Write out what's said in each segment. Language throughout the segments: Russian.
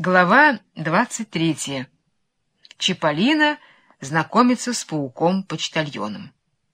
Глава 23. Чиполлино знакомится с пауком-почтальоном.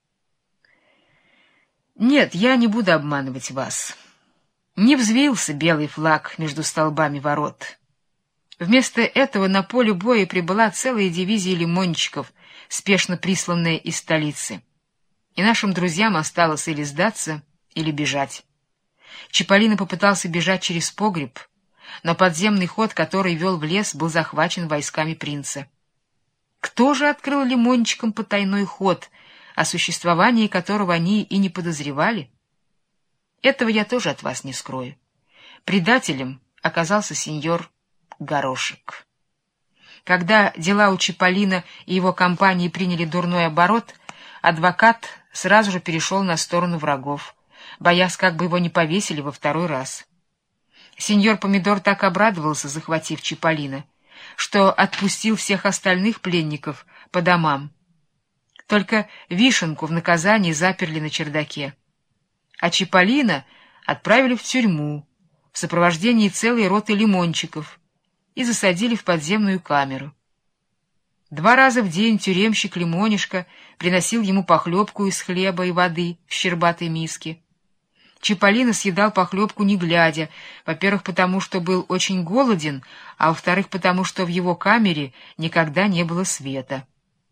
Нет, я не буду обманывать вас. Не взвился белый флаг между столбами ворот. Вместо этого на поле боя прибыла целая дивизия лимончиков, спешно присланная из столицы. И нашим друзьям осталось или сдаться, или бежать. Чиполлино попытался бежать через погреб, но подземный ход, который вел в лес, был захвачен войсками принца. Кто же открыл лимончикам потайной ход, о существовании которого они и не подозревали? Этого я тоже от вас не скрою. Предателем оказался сеньор Горошек. Когда дела у Чиполлино и его компании приняли дурной оборот, адвокат сразу же перешел на сторону врагов, боясь, как бы его не повесили во второй раз. Сеньор Помидор так обрадовался, захватив Чиполлино, что отпустил всех остальных пленников по домам. Только Вишенку в наказании заперли на чердаке, а Чиполлино отправили в тюрьму в сопровождении целой роты лимончиков и засадили в подземную камеру. 2 раза в день тюремщик Лимонишка приносил ему похлебку из хлеба и воды в щербатой миске. Чиполлино съедал похлебку не глядя, во-первых, потому что был очень голоден, а во-вторых, потому что в его камере никогда не было света.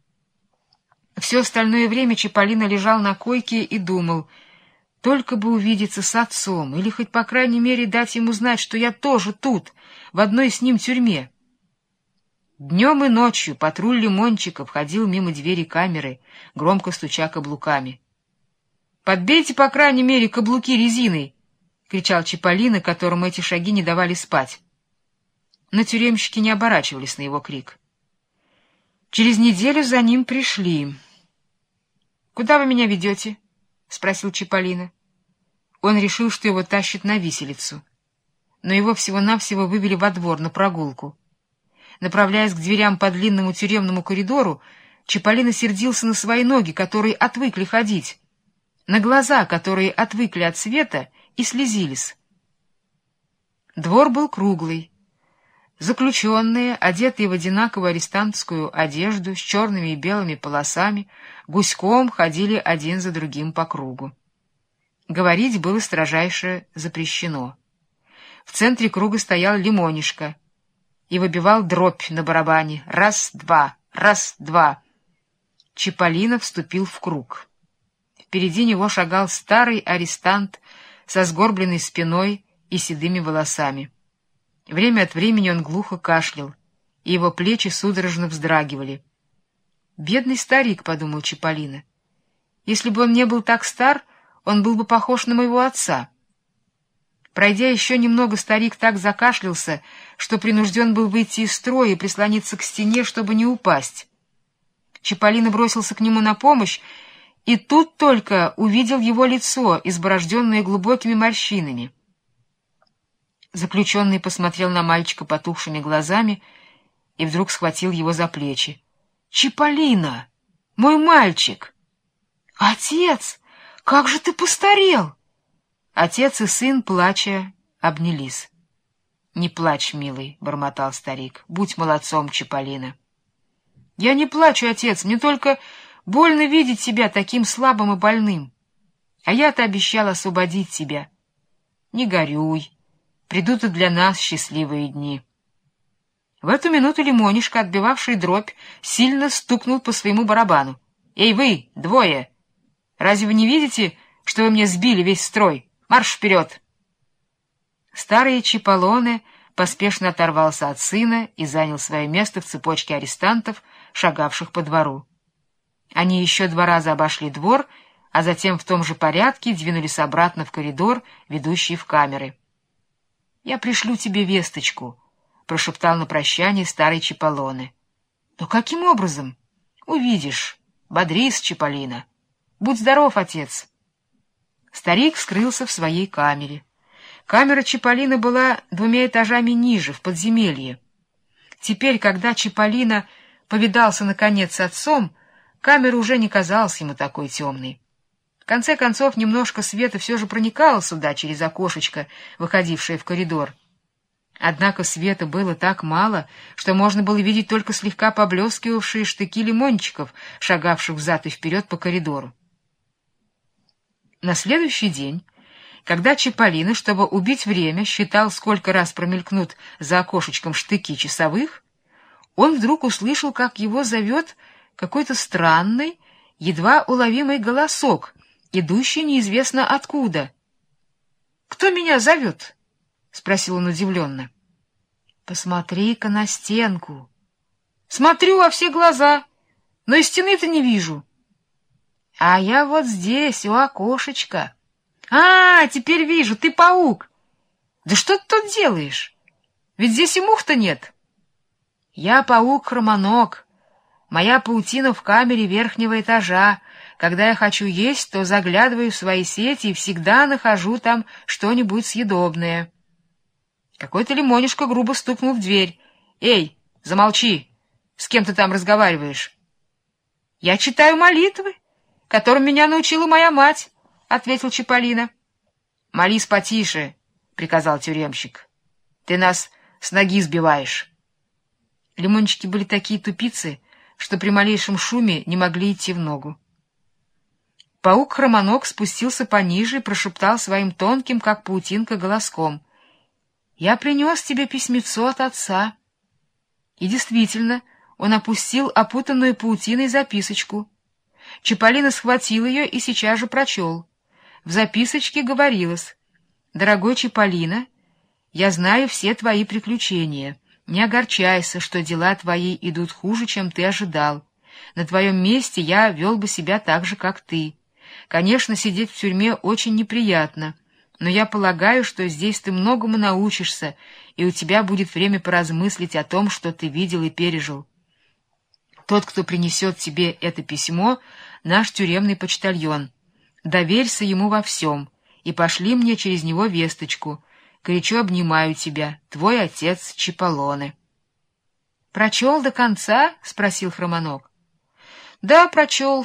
Все остальное время Чиполлино лежал на койке и думал: только бы увидеться с отцом, или хоть по крайней мере дать ему знать, что я тоже тут, в одной с ним тюрьме. Днем и ночью патруль лимончиков ходил мимо двери камеры, громко стуча каблуками. «Подбейте, по крайней мере, каблуки резиной!» — кричал Чиполлино, которому эти шаги не давали спать. Но тюремщики не оборачивались на его крик. Через неделю за ним пришли. «Куда вы меня ведете?» — спросил Чиполлино. Он решил, что его тащат на виселицу. Но его всего-навсего вывели во двор на прогулку. Направляясь к дверям по длинному тюремному коридору, Чиполлино сердился на свои ноги, которые отвыкли ходить, на глаза, которые отвыкли от света и слезились. Двор был круглый. Заключенные, одетые в одинаковую арестантскую одежду с черными и белыми полосами, гуськом ходили один за другим по кругу. Говорить было строжайше запрещено. В центре круга стоял Лимонишка и выбивал дробь на барабане: раз-два, раз-два. Чиполлино вступил в круг. Впереди него шагал старый арестант со сгорбленной спиной и седыми волосами. Время от времени он глухо кашлял, и его плечи судорожно вздрагивали. «Бедный старик», — подумал Чиполлино. «Если бы он не был так стар, он был бы похож на моего отца». Пройдя еще немного, старик так закашлялся, что принужден был выйти из строя и прислониться к стене, чтобы не упасть. Чиполлино бросился к нему на помощь, и тут только увидел его лицо, изборожденное глубокими морщинами. Заключенный посмотрел на мальчика потухшими глазами и вдруг схватил его за плечи. — Чиполлино! Мой мальчик! — Отец! Как же ты постарел! Отец и сын, плача, обнялись. — Не плачь, милый, — бормотал старик. — Будь молодцом, Чиполлино. — Я не плачу, отец, мне только больно видеть тебя таким слабым и больным. А я-то обещал освободить тебя. Не горюй, придут и для нас счастливые дни. В эту минуту Лимонишка, отбивавший дробь, сильно стукнул по своему барабану. — Эй вы, двое! Разве вы не видите, что вы мне сбили весь строй? Марш вперед! Старый Чиполлино поспешно оторвался от сына и занял свое место в цепочке арестантов, шагавших по двору. Они еще 2 раза обошли двор, а затем в том же порядке двинулись обратно в коридор, ведущий в камеры. — Я пришлю тебе весточку, — прошептал на прощание старый Чиполлино. — Но каким образом? — Увидишь. Бодрись, Чиполлино. Будь здоров, отец. Старик скрылся в своей камере. Камера Чиполлино была 2 этажами ниже, в подземелье. Теперь, когда Чиполлино повидался наконец с отцом, камера уже не казалась ему такой темной. В конце концов, немножко света все же проникало сюда через окошечко, выходившее в коридор. Однако света было так мало, что можно было видеть только слегка поблескивавшие штыки лимончиков, шагавших взад и вперед по коридору. На следующий день, когда Чиполлино, чтобы убить время, считал, сколько раз промелькнут за окошечком штыки часовых, он вдруг услышал, как его зовет какой-то странный, едва уловимый голосок, идущий неизвестно откуда. «Кто меня зовет?» — спросил он удивленно. «Посмотри-ка на стенку». «Смотрю во все глаза, но и стены-то не вижу». «А я вот здесь, у окошечка». «А, теперь вижу, ты паук». «Да что ты тут делаешь? Ведь здесь и мух-то нет». «Я паук-хромоног. Моя паутина в камере верхнего этажа. Когда я хочу есть, то заглядываю в свои сети и всегда нахожу там что-нибудь съедобное». Какой-то лимонишка грубо стукнул в дверь. «Эй, замолчи! С кем ты там разговариваешь?» «Я читаю молитвы, которым меня научила моя мать», — ответил Чиполлино. «Молись потише», — приказал тюремщик. «Ты нас с ноги сбиваешь». Лимончики были такие тупицы, что при малейшем шуме не могли идти в ногу. Паук-хромоног спустился пониже и прошептал своим тонким, как паутинка, голоском: «Я принес тебе письмецо от отца». И действительно, он опустил опутанную паутиной записочку. Чиполлино схватил ее и сейчас же прочел. В записочке говорилось: «Дорогой Чиполлино, я знаю все твои приключения. Не огорчайся, что дела твои идут хуже, чем ты ожидал. На твоем месте я вел бы себя так же, как ты. Конечно, сидеть в тюрьме очень неприятно, но я полагаю, что здесь ты многому научишься, и у тебя будет время поразмыслить о том, что ты видел и пережил. Тот, кто принесет тебе это письмо, наш тюремный почтальон. Доверься ему во всем, и пошли мне через него весточку. Горячо обнимаю тебя, твой отец Чиполлоне». «Прочел до конца?» — спросил хромоног. «Да, прочел.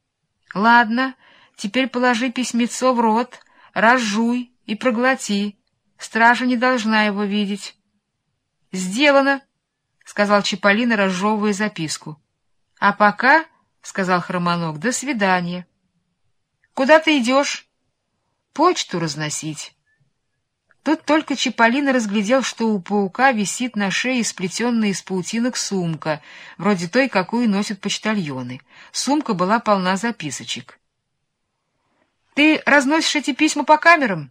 Ладно, теперь положи письмецо в рот, разжуй и проглоти. Стража не должна его видеть». «Сделано», — сказал Чиполлино, разжевывая записку. «А пока, — сказал хромоног, — до свидания». «Куда ты идешь?» «Почту разносить». Тут только Чиполлино разглядел, что у паука висит на шее сплетенная из паутинок сумка, вроде той, какую носят почтальоны. Сумка была полна записочек. «Ты разносишь эти письма по камерам?»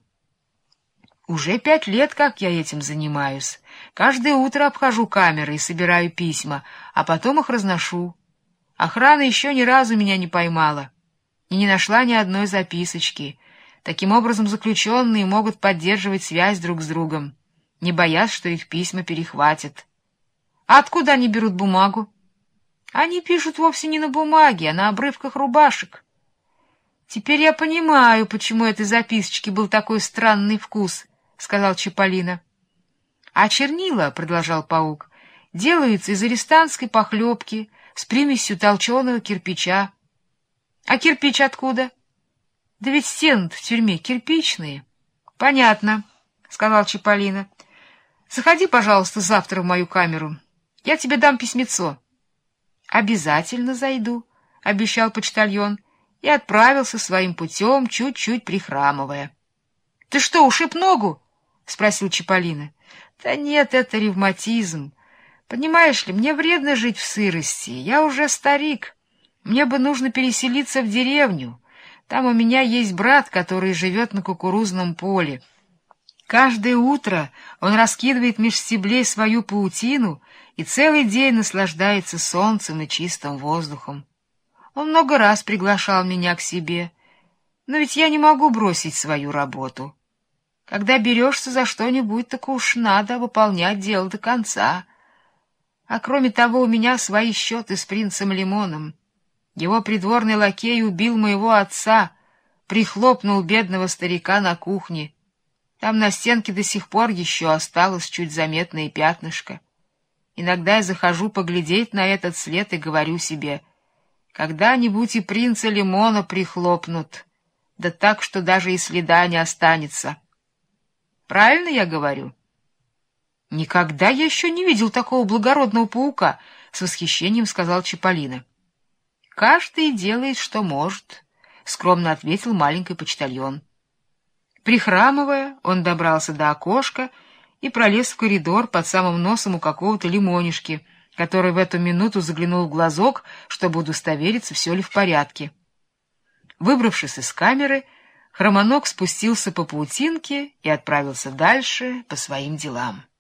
«Уже 5 лет, как я этим занимаюсь. Каждое утро обхожу камеры и собираю письма, а потом их разношу. Охрана еще ни разу меня не поймала и не нашла ни одной записочки. Таким образом, заключенные могут поддерживать связь друг с другом, не боясь, что их письма перехватят». «А откуда они берут бумагу?» «Они пишут вовсе не на бумаге, а на обрывках рубашек». «Теперь я понимаю, почему этой записочки был такой странный вкус», — сказал Чиполлино. «А чернила, — продолжал паук, — делаются из арестантской похлебки с примесью толченого кирпича». «А кирпич откуда?» «Да ведь стены в тюрьме кирпичные». «Понятно», — сказал Чиполлино. «Заходи, пожалуйста, завтра в мою камеру. Я тебе дам письмецо». «Обязательно зайду», — обещал почтальон, и отправился своим путем, чуть-чуть прихрамывая. «Ты что, ушиб ногу?» — спросил Чиполлино. «Да нет, это ревматизм. Понимаешь ли, мне вредно жить в сырости. Я уже старик. Мне бы нужно переселиться в деревню. Там у меня есть брат, который живет на кукурузном поле. Каждое утро он раскидывает меж стеблей свою паутину и целый день наслаждается солнцем и чистым воздухом. Он много раз приглашал меня к себе, но ведь я не могу бросить свою работу. Когда берешься за что-нибудь, так уж надо выполнять дело до конца. А кроме того, у меня свои счеты с принцем Лимоном. Его придворный лакей убил моего отца, прихлопнул бедного старика на кухне. Там на стенке до сих пор еще осталось чуть заметное пятнышко. Иногда я захожу поглядеть на этот след и говорю себе: когда-нибудь и принца Лимона прихлопнут, да так, что даже и следа не останется. Правильно я говорю? Никогда я еще не видел такого благородного паука, — с восхищением сказал Чиполлино. — Каждый делает, что может, — скромно ответил маленький почтальон. Прихрамывая, он добрался до окошка и пролез в коридор под самым носом у какого-то лимонишки, который в эту минуту заглянул в глазок, чтобы удостовериться, все ли в порядке. Выбравшись из камеры, Хромоног спустился по паутинке и отправился дальше по своим делам.